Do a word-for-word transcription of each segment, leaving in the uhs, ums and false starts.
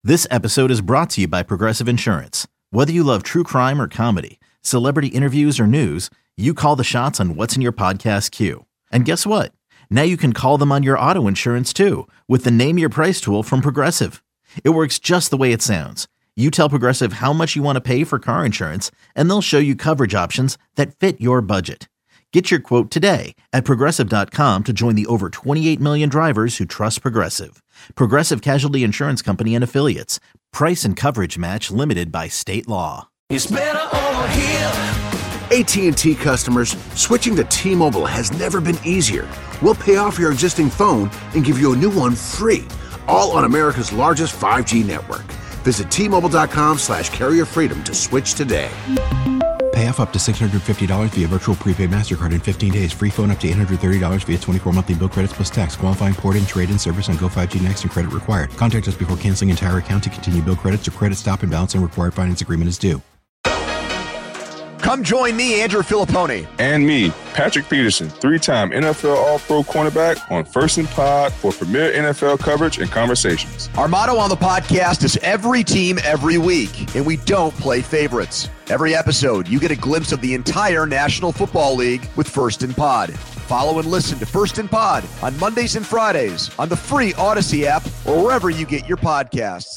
This episode is brought to you by Progressive Insurance. Whether you love true crime or comedy, celebrity interviews or news, you call the shots on what's in your podcast queue. And guess what? Now you can call them on your auto insurance too with the Name Your Price tool from Progressive. It works just the way it sounds. You tell Progressive how much you want to pay for car insurance, and they'll show you coverage options that fit your budget. Get your quote today at Progressive dot com to join the over twenty-eight million drivers who trust Progressive. Progressive Casualty Insurance Company and Affiliates. Price and coverage match limited by state law. It's better over here. A T and T customers, switching to T-Mobile has never been easier. We'll pay off your existing phone and give you a new one free, all on America's largest five G network. Visit T Mobile dot com slash carrier freedom to switch today. Pay off up to six hundred fifty dollars via virtual prepaid MasterCard in fifteen days. Free phone up to eight hundred thirty dollars via twenty-four monthly bill credits plus tax. Qualifying port-in, trade-in service on Go five G Next and credit required. Contact us before canceling entire account to continue bill credits or credit stop and balance and required finance agreement is due. Come join me, Andrew Filipponi. And me, Patrick Peterson, three-time N F L All-Pro cornerback on First and Pod for premier N F L coverage and conversations. Our motto on the podcast is every team, every week, and we don't play favorites. Every episode, you get a glimpse of the entire National Football League with First and Pod. Follow and listen to First and Pod on Mondays and Fridays on the free Odyssey app or wherever you get your podcasts.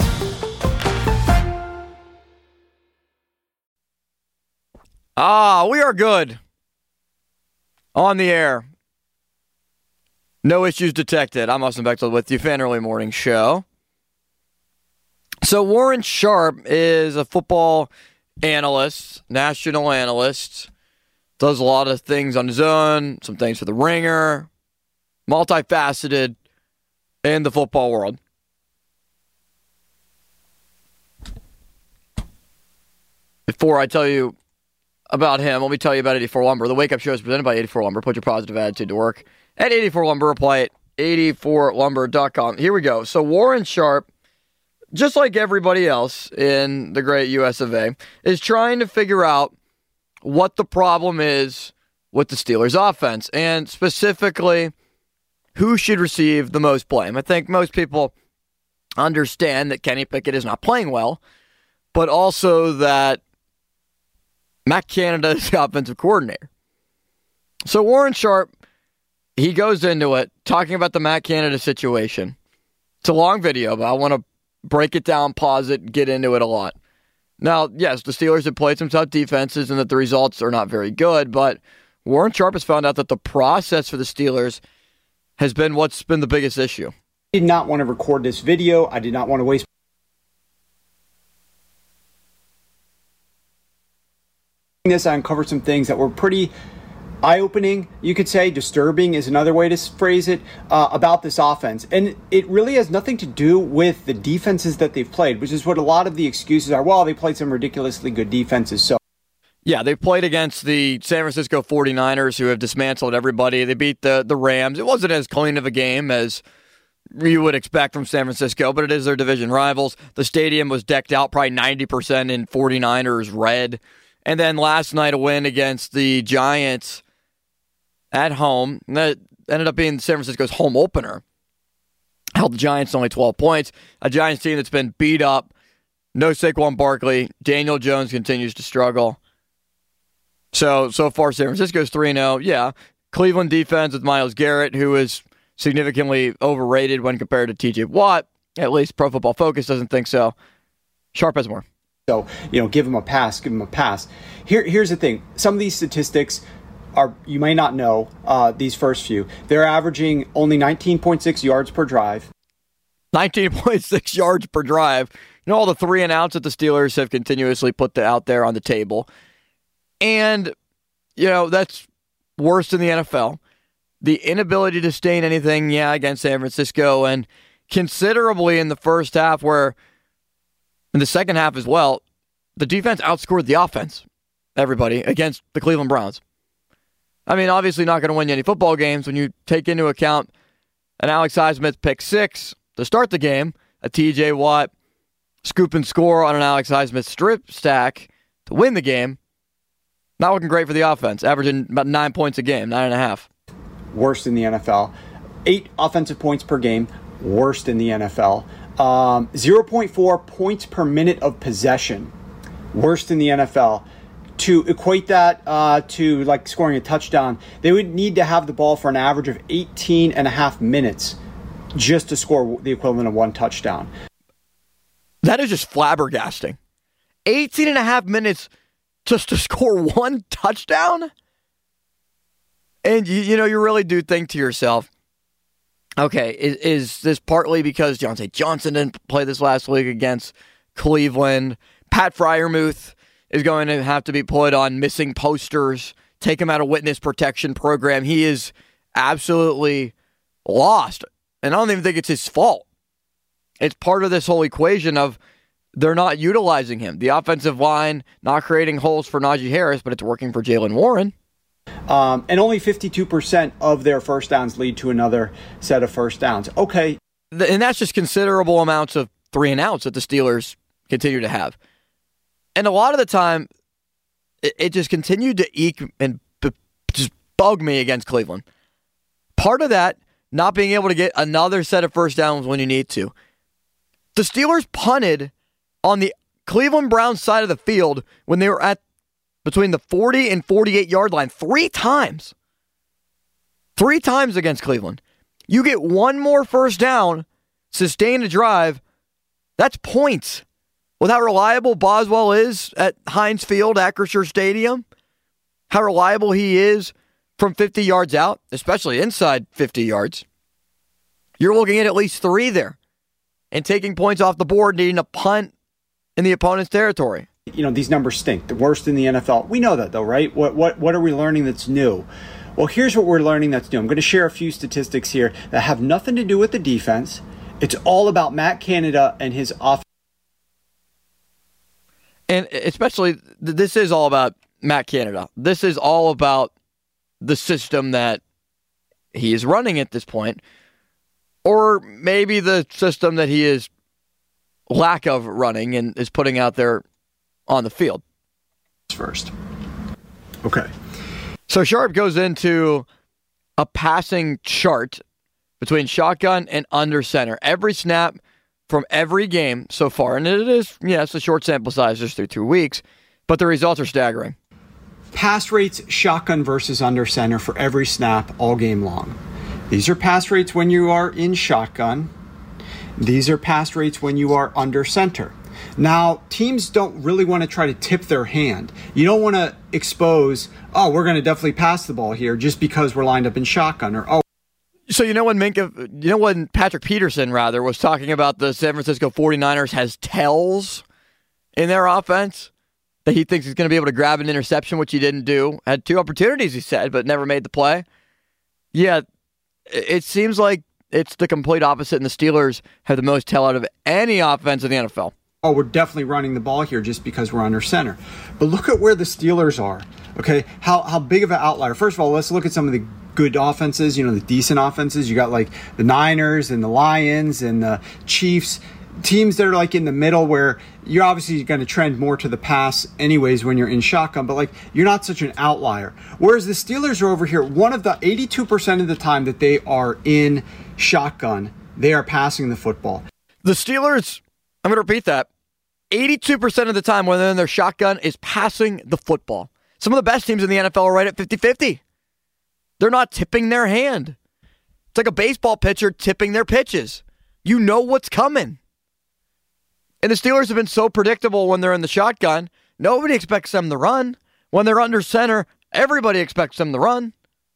Ah, we are good. On the air. No issues detected. I'm Austin Bechtel with you, Fan Early Morning Show. So Warren Sharp is a football analyst, national analyst. Does a lot of things on his own, some things for The Ringer. Multifaceted in the football world. Before I tell you about him, let me tell you about eighty-four Lumber. The Wake Up Show is presented by eighty-four Lumber. Put your positive attitude to work at eighty-four Lumber. Apply at eighty-four lumber dot com. Here we go. So Warren Sharp, just like everybody else in the great U S of A, is trying to figure out what the problem is with the Steelers' offense, and specifically who should receive the most blame. I think most people understand that Kenny Pickett is not playing well, but also that Matt Canada is the offensive coordinator. So Warren Sharp, he goes into it talking about the Matt Canada situation. It's a long video, but I want to break it down, pause it, get into it a lot. Now, yes, the Steelers have played some tough defenses and that the results are not very good, but Warren Sharp has found out that the process for the Steelers has been what's been the biggest issue. I did not want to record this video. I did not want to waste this. I uncovered some things that were pretty eye-opening, you could say. Disturbing is another way to phrase it, uh, about this offense. And it really has nothing to do with the defenses that they've played, which is what a lot of the excuses are. Well, they played some ridiculously good defenses. So, yeah, they've played against the San Francisco forty-niners, who have dismantled everybody. They beat the, the Rams. It wasn't as clean of a game as you would expect from San Francisco, but it is their division rivals. The stadium was decked out probably ninety percent in forty-niners red. And then last night, a win against the Giants at home. That ended up being San Francisco's home opener. Held the Giants to only twelve points. A Giants team that's been beat up. No Saquon Barkley. Daniel Jones continues to struggle. So, so far, San Francisco's three and oh. Yeah, Cleveland defense with Myles Garrett, who is significantly overrated when compared to T J Watt. At least Pro Football Focus doesn't think so. Sharp has more. So, you know, give him a pass, give him a pass. Here, here's the thing. Some of these statistics are, you may not know, uh, these first few. They're averaging only nineteen point six yards per drive. nineteen point six yards per drive. You know, all the three and outs that the Steelers have continuously put the, out there on the table. And, you know, that's worse in the N F L. The inability to sustain anything, yeah, against San Francisco, and considerably in the first half, where in the second half as well, the defense outscored the offense, everybody, against the Cleveland Browns. I mean, obviously not going to win you any football games when you take into account an Alex Highsmith pick six to start the game, a T J Watt scoop and score on an Alex Highsmith strip stack to win the game. Not looking great for the offense, averaging about nine points a game, nine and a half. Worst in the N F L. Eight offensive points per game, worst in the N F L. Um, zero point four points per minute of possession. Worst in the N F L. To equate that uh, to like scoring a touchdown, they would need to have the ball for an average of eighteen and a half minutes just to score the equivalent of one touchdown. That is just flabbergasting. eighteen and a half minutes just to score one touchdown? And, you, you know, you really do think to yourself, okay, is, is this partly because Deontay Johnson didn't play this last week against Cleveland? Pat Freiermuth is going to have to be put on missing posters, take him out of witness protection program. He is absolutely lost. And I don't even think it's his fault. It's part of this whole equation of they're not utilizing him. The offensive line not creating holes for Najee Harris, but it's working for Jaylen Warren. Um, and only fifty-two percent of their first downs lead to another set of first downs. Okay. And that's just considerable amounts of three and outs that the Steelers continue to have. And a lot of the time, it, it just continued to eke and b- just bug me against Cleveland. Part of that, not being able to get another set of first downs when you need to. The Steelers punted on the Cleveland Browns side of the field when they were at between the forty and forty-eight yard line three times. Three times against Cleveland. You get one more first down, sustain a drive, that's points. With how reliable Boswell is at Heinz Field, Acrisure Stadium, how reliable he is from fifty yards out, especially inside fifty yards, you're looking at at least three there. And taking points off the board, needing a punt in the opponent's territory. You know, these numbers stink. The worst in the N F L. We know that, though, right? What what what are we learning that's new? Well, here's what we're learning that's new. I'm going to share a few statistics here that have nothing to do with the defense. It's all about Matt Canada and his offense. And especially, this is all about Matt Canada. This is all about the system that he is running at this point. Or maybe the system that he is lack of running and is putting out there on the field. First. Okay. So Sharp goes into a passing chart between shotgun and under center. Every snap from every game so far. And it is, yeah, it's a short sample size just through two weeks. But the results are staggering. Pass rates, shotgun versus under center for every snap all game long. These are pass rates when you are in shotgun. These are pass rates when you are under center. Now, teams don't really want to try to tip their hand. You don't want to expose, oh, we're going to definitely pass the ball here just because we're lined up in shotgun, or oh. So you know when Minka, you know when Patrick Peterson, rather, was talking about the San Francisco forty-niners has tells in their offense that he thinks he's going to be able to grab an interception, which he didn't do. Had two opportunities, he said, but never made the play. Yeah, it seems like it's the complete opposite, and the Steelers have the most tell out of any offense in the N F L. Oh, we're definitely running the ball here just because we're under center. But look at where the Steelers are, okay? How how big of an outlier. First of all, let's look at some of the good offenses, you know, the decent offenses. You got like the Niners and the Lions and the Chiefs, teams that are like in the middle where you're obviously going to trend more to the pass anyways when you're in shotgun, but like you're not such an outlier. Whereas the Steelers are over here, one of the eighty-two percent of the time that they are in shotgun, they are passing the football. The Steelers, I'm going to repeat that, eighty-two percent of the time when they're in their shotgun is passing the football. Some of the best teams in the N F L are right at fifty-fifty. They're not tipping their hand. It's like a baseball pitcher tipping their pitches. You know what's coming. And the Steelers have been so predictable when they're in the shotgun. Nobody expects them to run. When they're under center, everybody expects them to run.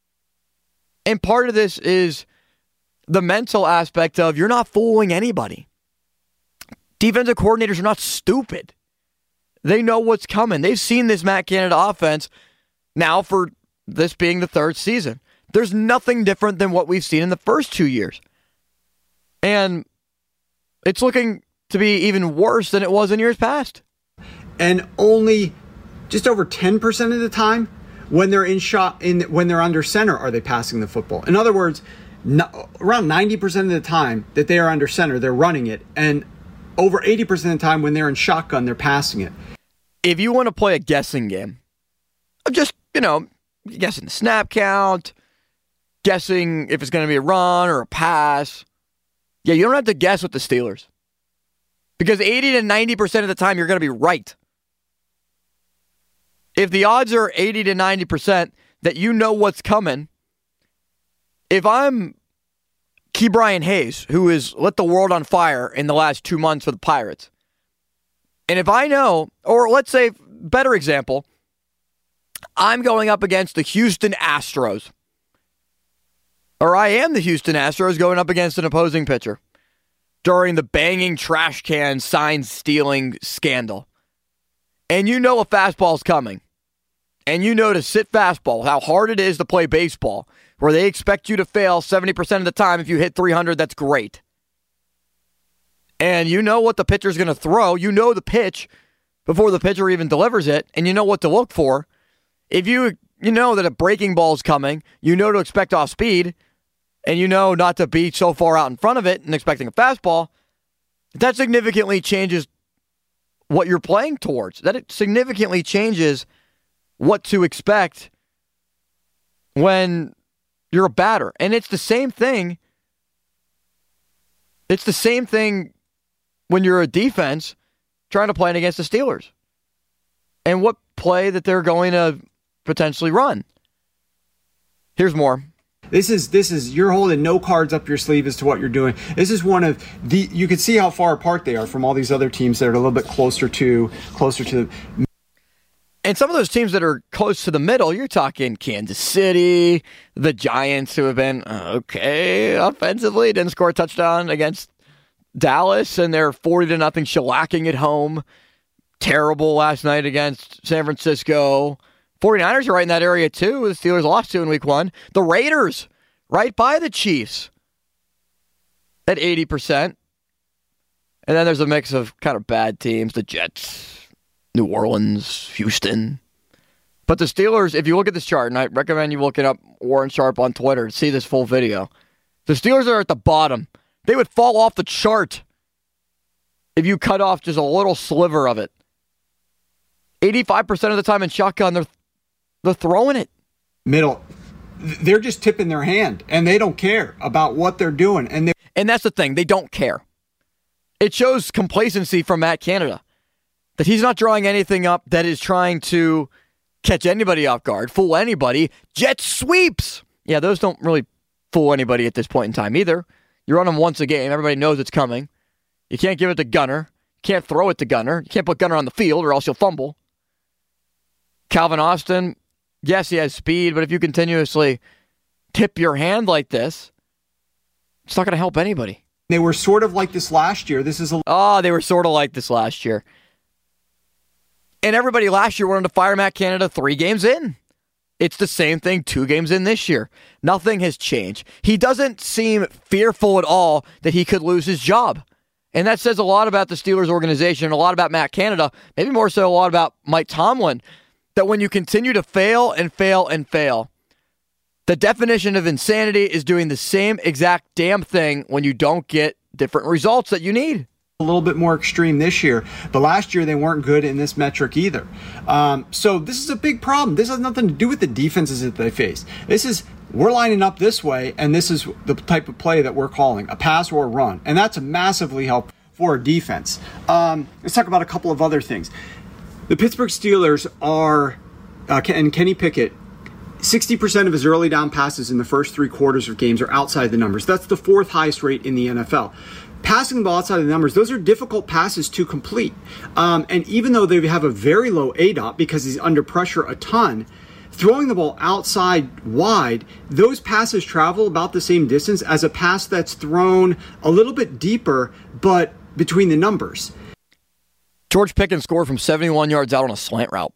And part of this is the mental aspect of you're not fooling anybody. Defensive coordinators are not stupid. They know what's coming. They've seen this Matt Canada offense now for this being the third season. There's nothing different than what we've seen in the first two years. And it's looking to be even worse than it was in years past. And only just over ten percent of the time when they're in shot in when they're under center are they passing the football. In other words, no, around ninety percent of the time that they are under center, they're running it, and over eighty percent of the time when they're in shotgun, they're passing it. If you want to play a guessing game, just, you know, guessing the snap count, guessing if it's going to be a run or a pass. Yeah, you don't have to guess with the Steelers. Because eighty to ninety percent of the time, you're going to be right. If the odds are eighty to ninety percent that you know what's coming, if I'm Ke'Bryan Hayes, who has lit the world on fire in the last two months for the Pirates, and if I know, or let's say, better example, I'm going up against the Houston Astros, or I am the Houston Astros going up against an opposing pitcher during the banging trash can sign stealing scandal, and you know a fastball's coming, and you know to sit fastball, how hard it is to play baseball, where they expect you to fail seventy percent of the time. If you hit three hundred, that's great. And you know what the pitcher's going to throw. You know the pitch before the pitcher even delivers it, and you know what to look for. If you you know that a breaking ball is coming, you know to expect off speed, and you know not to be so far out in front of it and expecting a fastball, that significantly changes what you're playing towards. That it significantly changes what to expect when you're a batter. And it's the same thing. It's the same thing when you're a defense trying to play against the Steelers. And what play that they're going to potentially run. Here's more. This is this is you're holding no cards up your sleeve as to what you're doing. This is one of the you can see how far apart they are from all these other teams that are a little bit closer to closer to. And some of those teams that are close to the middle, you're talking Kansas City, the Giants, who have been uh, okay offensively, didn't score a touchdown against Dallas, and they're forty to nothing shellacking at home. Terrible last night against San Francisco. 49ers are right in that area too. The Steelers lost to in week one. The Raiders, right by the Chiefs at eighty percent. And then there's a mix of kind of bad teams, the Jets, New Orleans, Houston. But the Steelers, if you look at this chart, and I recommend you looking up Warren Sharp on Twitter to see this full video. The Steelers are at the bottom. They would fall off the chart if you cut off just a little sliver of it. eighty-five percent of the time in shotgun, they're, they're throwing it. Middle. They're just tipping their hand, and they don't care about what they're doing. And, and that's the thing. They don't care. It shows complacency from Matt Canada. That he's not drawing anything up that is trying to catch anybody off guard, fool anybody. Jet sweeps. Yeah, those don't really fool anybody at this point in time either. You run them once a game. Everybody knows it's coming. You can't give it to Gunner. You can't throw it to Gunner. You can't put Gunner on the field or else you'll fumble. Calvin Austin, yes, he has speed, but if you continuously tip your hand like this, it's not going to help anybody. They were sort of like this last year. This is a Oh, they were sort of like this last year. And everybody last year wanted to fire Matt Canada three games in. It's the same thing two games in this year. Nothing has changed. He doesn't seem fearful at all that he could lose his job. And that says a lot about the Steelers organization, a lot about Matt Canada, maybe more so a lot about Mike Tomlin, that when you continue to fail and fail and fail, the definition of insanity is doing the same exact damn thing when you don't get different results that you need. A little bit more extreme this year, but last year they weren't good in this metric either. Um, so this is a big problem. This has nothing to do with the defenses that they face. This is, we're lining up this way, and this is the type of play that we're calling, a pass or a run. And that's massively helpful for a defense. Um, let's talk about a couple of other things. The Pittsburgh Steelers are, uh, and Kenny Pickett, sixty percent of his early down passes in the first three quarters of games are outside the numbers. That's the fourth highest rate in the N F L. Passing the ball outside of the numbers, those are difficult passes to complete. Um, and even though they have a very low A D O T because he's under pressure a ton, throwing the ball outside wide, those passes travel about the same distance as a pass that's thrown a little bit deeper, but between the numbers. George Pickens scored from seventy-one yards out on a slant route.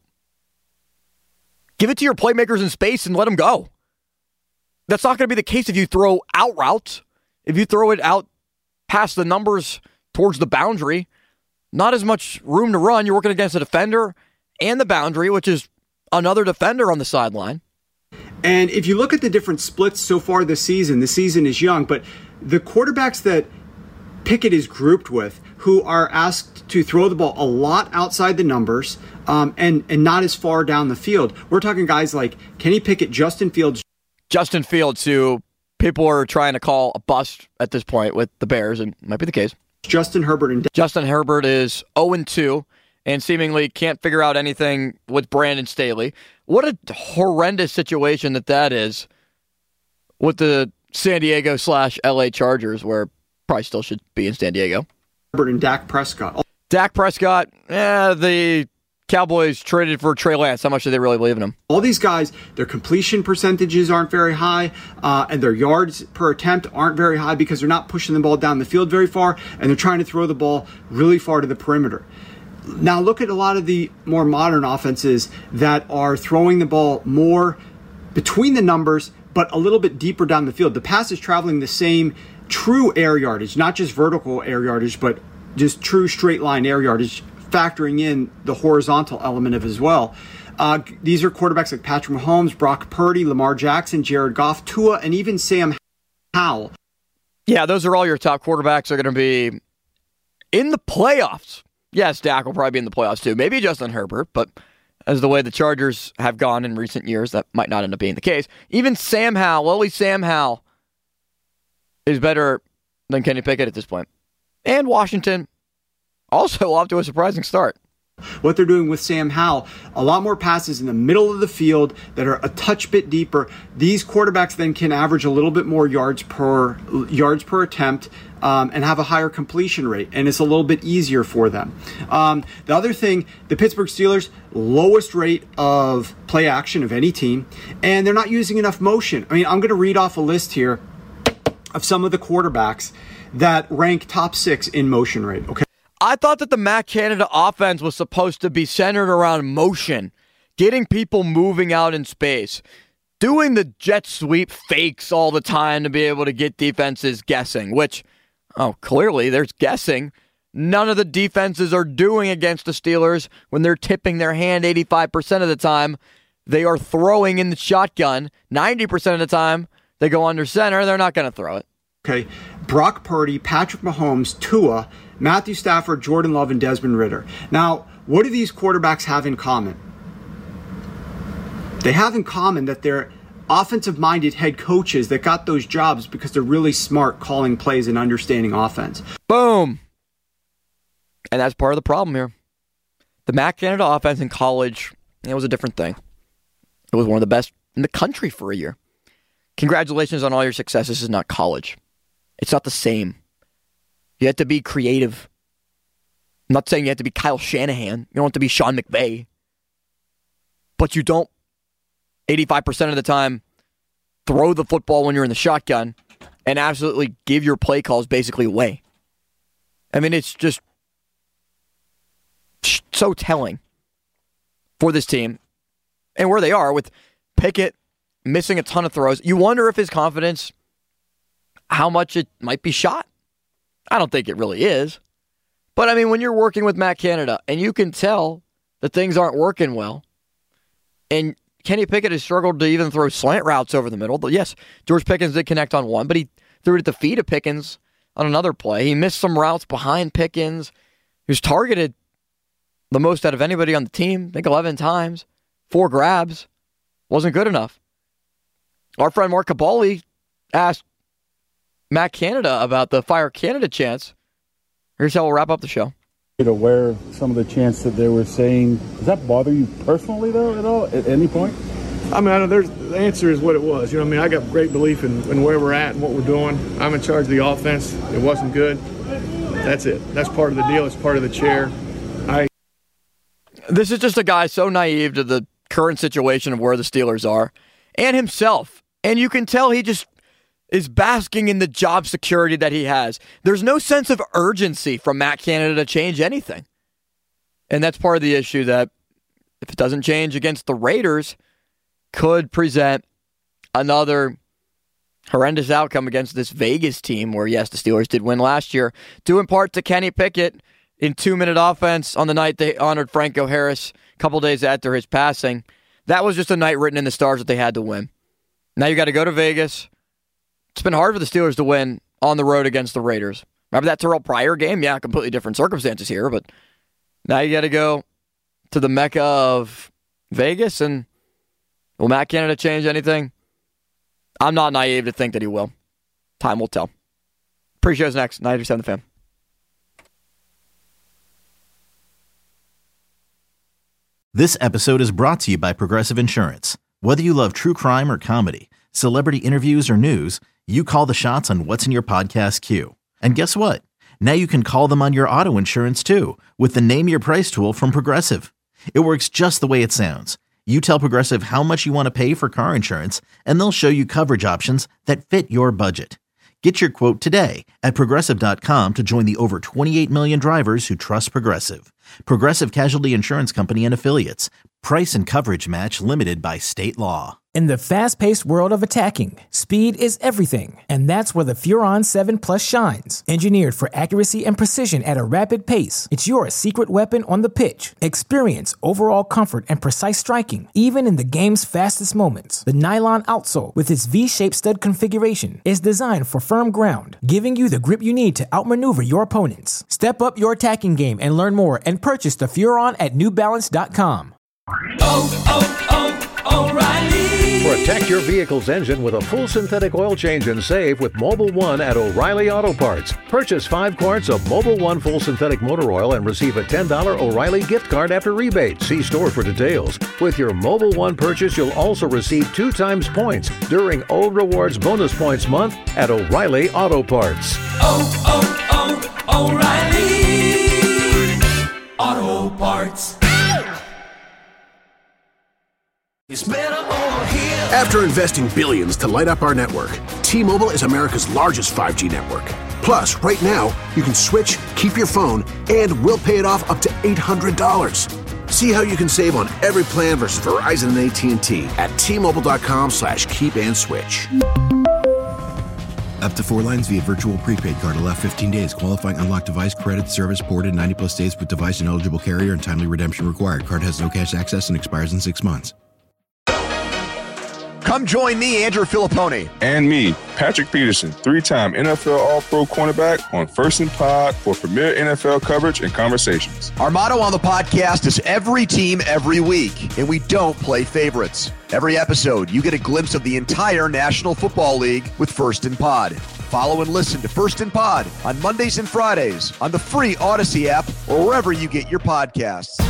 Give it to your playmakers in space and let them go. That's not going to be the case if you throw out routes. If you throw it out past the numbers towards the boundary, not as much room to run. You're working against a defender and the boundary, which is another defender on the sideline. And if you look at the different splits so far this season, the season is young, but the quarterbacks that Pickett is grouped with, who are asked to throw the ball a lot outside the numbers um, and, and not as far down the field. We're talking guys like Kenny Pickett, Justin Fields. Justin Fields, who people are trying to call a bust at this point with the Bears, and it might be the case. Justin Herbert and Justin Herbert is oh and two and seemingly can't figure out anything with Brandon Staley. What a horrendous situation that that is with the San Diego slash L A Chargers, where probably still should be in San Diego. Herbert and Dak Prescott. Dak Prescott, eh, the Cowboys traded for Trey Lance. How much do they really believe in him? All these guys, their completion percentages aren't very high, uh, and their yards per attempt aren't very high because they're not pushing the ball down the field very far, and they're trying to throw the ball really far to the perimeter. Now look at a lot of the more modern offenses that are throwing the ball more between the numbers, but a little bit deeper down the field. The pass is traveling the same true air yardage, not just vertical air yardage, but just true straight line air yardage, factoring in the horizontal element of it as well. Uh, these are quarterbacks like Patrick Mahomes, Brock Purdy, Lamar Jackson, Jared Goff, Tua, and even Sam Howell. Yeah, those are all your top quarterbacks are going to be in the playoffs. Yes, Dak will probably be in the playoffs too. Maybe Justin Herbert, but as the way the Chargers have gone in recent years, that might not end up being the case. Even Sam Howell, lowly Sam Howell, is better than Kenny Pickett at this point. And Washington also off to a surprising start. What they're doing with Sam Howell, a lot more passes in the middle of the field that are a touch bit deeper. These quarterbacks then can average a little bit more yards per yards per attempt um, and have a higher completion rate, and it's a little bit easier for them. Um, the other thing, the Pittsburgh Steelers, lowest rate of play action of any team, and they're not using enough motion. I mean, I'm going to read off a list here of some of the quarterbacks that rank top six in motion rate. Okay. I thought that the Matt Canada offense was supposed to be centered around motion, getting people moving out in space, doing the jet sweep fakes all the time to be able to get defenses guessing, which, oh, clearly there's guessing. None of the defenses are doing against the Steelers when they're tipping their hand eighty-five percent of the time. They are throwing in the shotgun. ninety percent of the time, they go under center. They're not going to throw it. Okay, Brock Purdy, Patrick Mahomes, Tua, Matthew Stafford, Jordan Love, and Desmond Ridder. Now, what do these quarterbacks have in common? They have in common that they're offensive-minded head coaches that got those jobs because they're really smart calling plays and understanding offense. Boom. And that's part of the problem here. The Matt Canada offense in college, it was a different thing. It was one of the best in the country for a year. Congratulations on all your success. This is not college. It's not the same. You have to be creative. I'm not saying you have to be Kyle Shanahan. You don't have to be Sean McVay. But you don't, eighty-five percent of the time, throw the football when you're in the shotgun and absolutely give your play calls basically away. I mean, it's just so telling for this team and where they are with Pickett missing a ton of throws. You wonder if his confidence, how much it might be shot. I don't think it really is. But, I mean, when you're working with Matt Canada and you can tell that things aren't working well, and Kenny Pickett has struggled to even throw slant routes over the middle. But yes, George Pickens did connect on one, but he threw it at the feet of Pickens on another play. He missed some routes behind Pickens. He was targeted the most out of anybody on the team, I think eleven times. Four grabs. Wasn't good enough. Our friend Mark Cabali asked Matt Canada about the Fire Canada chants. Here's how we'll wrap up the show. Aware of some of the chants that they were saying. Does that bother you personally, though, at all, at any point? I mean, I know there's, the answer is what it was. You know what I mean? I got great belief in, in where we're at and what we're doing. I'm in charge of the offense. It wasn't good. That's it. That's part of the deal. It's part of the chair. I. This is just a guy so naive to the current situation of where the Steelers are and himself. And you can tell he just is basking in the job security that he has. There's no sense of urgency from Matt Canada to change anything. And that's part of the issue that, if it doesn't change against the Raiders, could present another horrendous outcome against this Vegas team where, yes, the Steelers did win last year, due in part to Kenny Pickett in two-minute offense on the night they honored Franco Harris a couple days after his passing. That was just a night written in the stars that they had to win. Now you got to go to Vegas. It's been hard for the Steelers to win on the road against the Raiders. Remember that Terrell Pryor game? Yeah, completely different circumstances here, but now you got to go to the Mecca of Vegas, and will Matt Canada change anything? I'm not naive to think that he will. Time will tell. Pre-show's next, ninety-seven The Fan. This episode is brought to you by Progressive Insurance. Whether you love true crime or comedy, celebrity interviews or news, you call the shots on what's in your podcast queue. And guess what? Now you can call them on your auto insurance too with the Name Your Price tool from Progressive. It works just the way it sounds. You tell Progressive how much you want to pay for car insurance, and they'll show you coverage options that fit your budget. Get your quote today at Progressive dot com to join the over twenty-eight million drivers who trust Progressive. Progressive Casualty Insurance Company and Affiliates. Price and coverage match limited by state law. In the fast-paced world of attacking, speed is everything, and that's where the Furon seven Plus shines. Engineered for accuracy and precision at a rapid pace, it's your secret weapon on the pitch. Experience overall comfort and precise striking, even in the game's fastest moments. The nylon outsole, with its V-shaped stud configuration, is designed for firm ground, giving you the grip you need to outmaneuver your opponents. Step up your attacking game and learn more and purchase the Furon at New Balance dot com. Oh, oh, oh, O'Reilly. Protect your vehicle's engine with a full synthetic oil change and save with Mobil one at O'Reilly Auto Parts. Purchase five quarts of Mobil one full synthetic motor oil and receive a ten dollars O'Reilly gift card after rebate. See store for details. With your Mobil one purchase, you'll also receive two times points during O Rewards Bonus Points Month at O'Reilly Auto Parts. Oh, oh, oh, O'Reilly Auto Parts. It's better over here. After investing billions to light up our network, T-Mobile is America's largest five G network. Plus, right now, you can switch, keep your phone, and we'll pay it off up to eight hundred dollars. See how you can save on every plan versus Verizon and A T and T at T-Mobile.com slash keep and switch. Up to four lines via virtual prepaid card. Allow fifteen days. Qualifying unlocked device credit service ported ninety plus days with device and eligible carrier and timely redemption required. Card has no cash access and expires in six months. Come join me, Andrew Filippone. And me, Patrick Peterson, three-time N F L All-Pro cornerback on First and Pod for premier N F L coverage and conversations. Our motto on the podcast is every team, every week, and we don't play favorites. Every episode, you get a glimpse of the entire National Football League with First and Pod. Follow and listen to First and Pod on Mondays and Fridays on the free Odyssey app or wherever you get your podcasts.